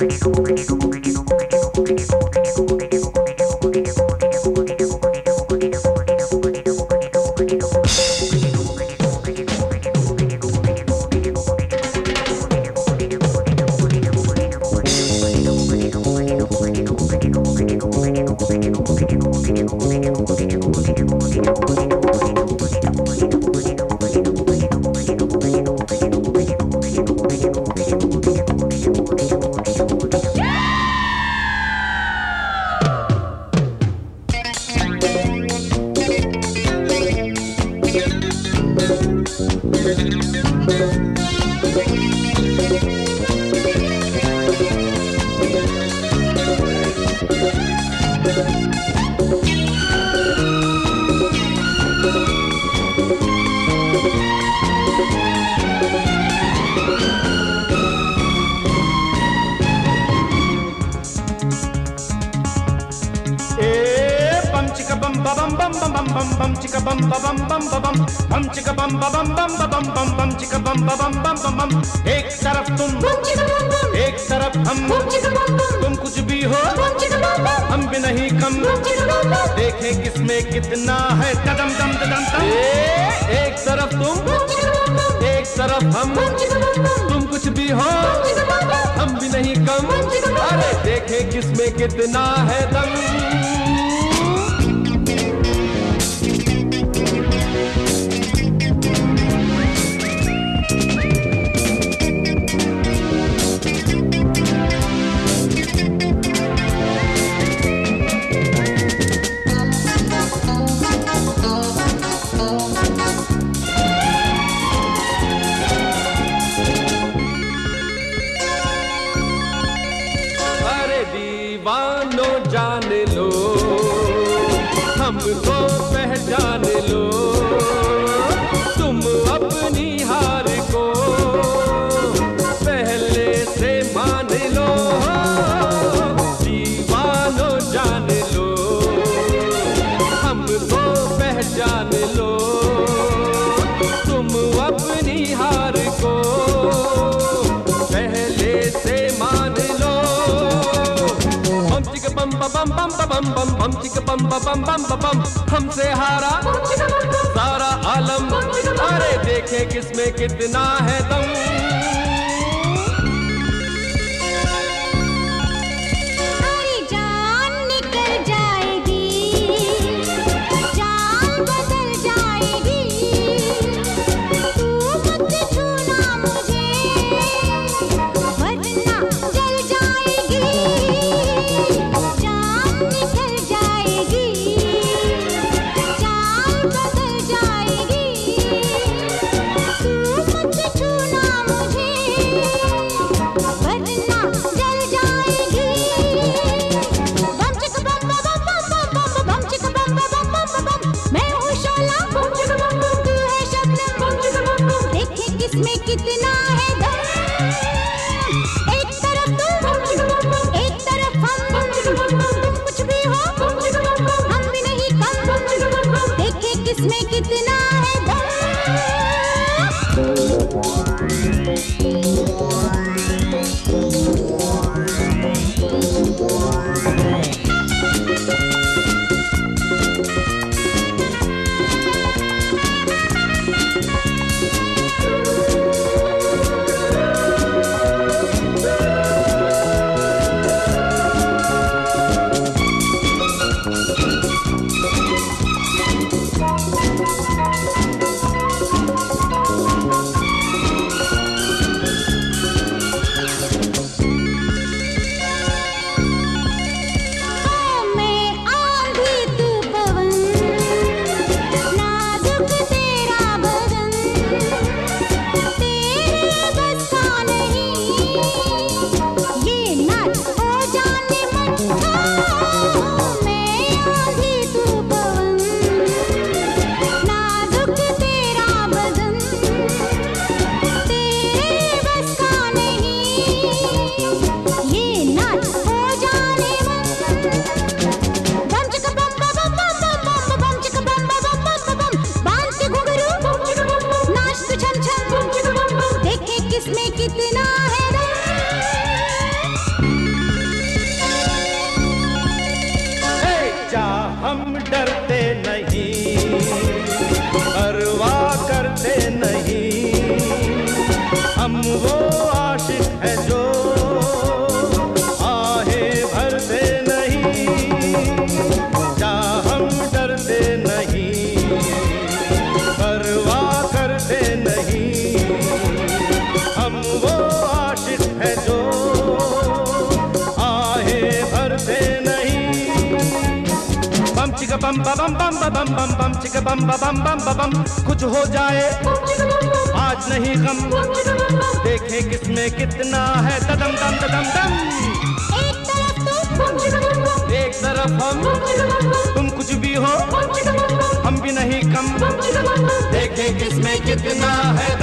एक तरफ तुम एक तरफ हम, तुम कुछ भी हो हम भी नहीं कम, देखें किसमें कितना है कदम दम दम दम। एक तरफ तुम एक तरफ हम, तुम कुछ भी हो हम भी नहीं कम, अरे देखें किसमें कितना है दम। दीवानो जान लो हमको पहचान लो, तुम अपनी हार को पहले से मान लो। दीवानो जान लो हमको पहचान लो, तुम अपनी हार को पहले से मान लो। बम बम बम बम बम बम चिक बम बम बम बम, हमसे हारा सारा आलम, अरे देखे किसमें कितना है दम। अरे जान निकल जाएगी, जान बदल जाएगी, तू मत छूना मुझे वरना जल जाएगी। निकल जाएगी, जान बदल जाएगी, तू मत छूना मुझे वरना जल जाएगी। बम चिक बम बम बम बम बम चिक बम बम बम बम, मैं हूँ शोला बम चिक बम बम, तू है शबनम बम चिक बम बम, देखे किसमें कितना है दम। एक तरफ तुम एक तरफ हम, तुम कुछ भी हो हम भी नहीं कम, देखे किसमें कितना है दम। हम वो आशिक है जो आहे भरते नहीं, जा हम डरते नहीं, परवाह करते नहीं। हम वो आशिक है जो आहे भरते नहीं। बम चिका बम बम बम बम बम बम चिका बम बम बम बम। कुछ हो जाए आज नहीं गम, देखे किसमें कितना है तदम दम तदम दम। एक तरफ हम, तुम कुछ भी हो, हम भी नहीं कम, देखे किसमें कितना है